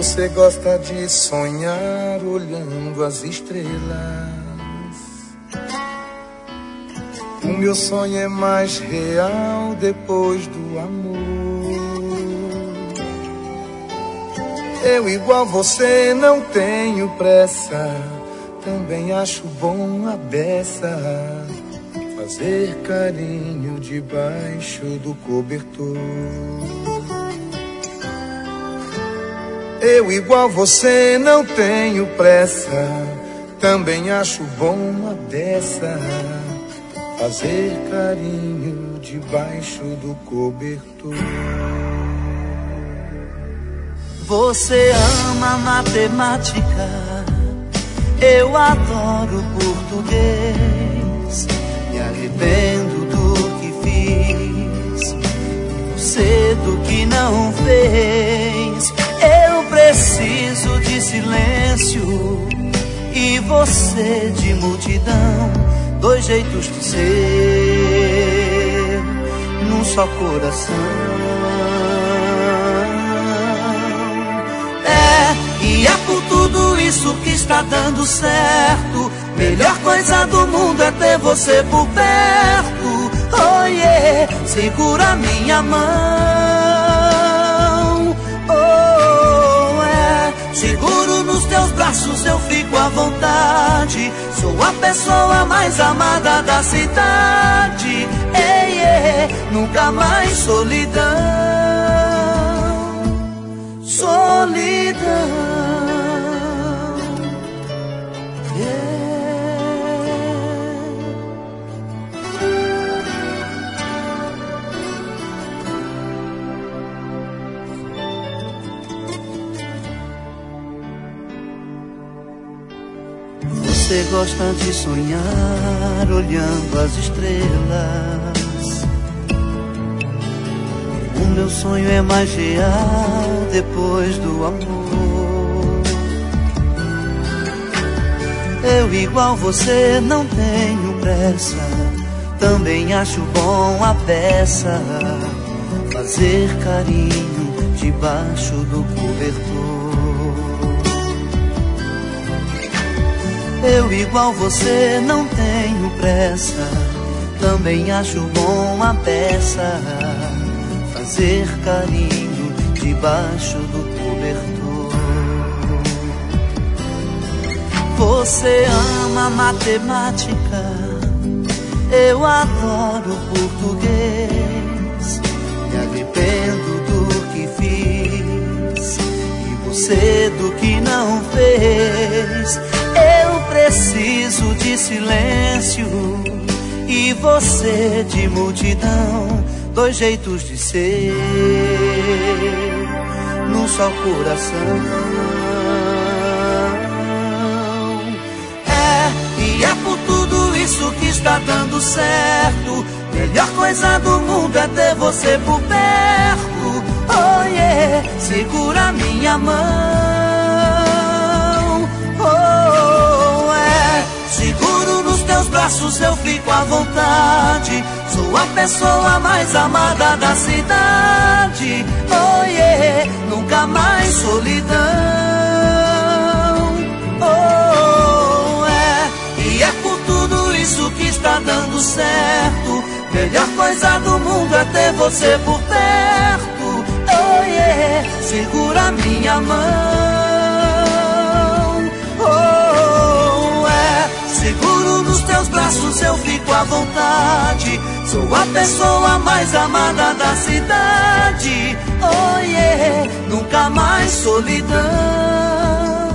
Você gosta de sonhar olhando as estrelas. O meu sonho é mais real depois do amor. Eu, igual você, não tenho pressa. Também acho bom a beça fazer carinho debaixo do cobertor. Eu, igual você, não tenho pressa. Também acho bom a beça fazer carinho debaixo do cobertor. Você ama matemática, eu adoro português. Me arrependo do que fiz, você do que não fez. Eu preciso de silêncio e você de multidão. Dois jeitos de ser num só coração. E é por tudo isso que está dando certo. Melhor coisa do mundo é ter você por perto. Oh yeah, segura minha mão. Oh é, seguro nos teus braços, eu fico à vontade. Sou a pessoa mais amada da cidade. Ei, yeah, nunca mais solidão. Solidão. Você gosta de sonhar olhando as estrelas. O meu sonho é mais real depois do amor. Eu, igual você, não tenho pressa. Também acho bom a beça fazer carinho debaixo do cobertor. Eu, igual você, não tenho pressa. Também acho bom a beça fazer carinho debaixo do cobertor. Você ama matemática, eu adoro português. Me arrependo do que fiz e você do que não fez. Eu preciso de silêncio e você de multidão. Dois jeitos de ser num só coração. E é por tudo isso que está dando certo. Melhor coisa do mundo é ter você por perto. Oh yeah, segura minha mão. Oh é, seguro nos teus braços, eu fico à vontade. Sou a pessoa mais amada da cidade. Oh yeah, nunca mais solidão. Oh é, e é por tudo isso que está dando certo. Melhor coisa do mundo é ter você por perto. Oh yeah, segura minha mão. Oh é, seguro nos teus braços, eu fico à vontade. Sou a pessoa mais amada da cidade. Oh yeah, nunca mais solidão.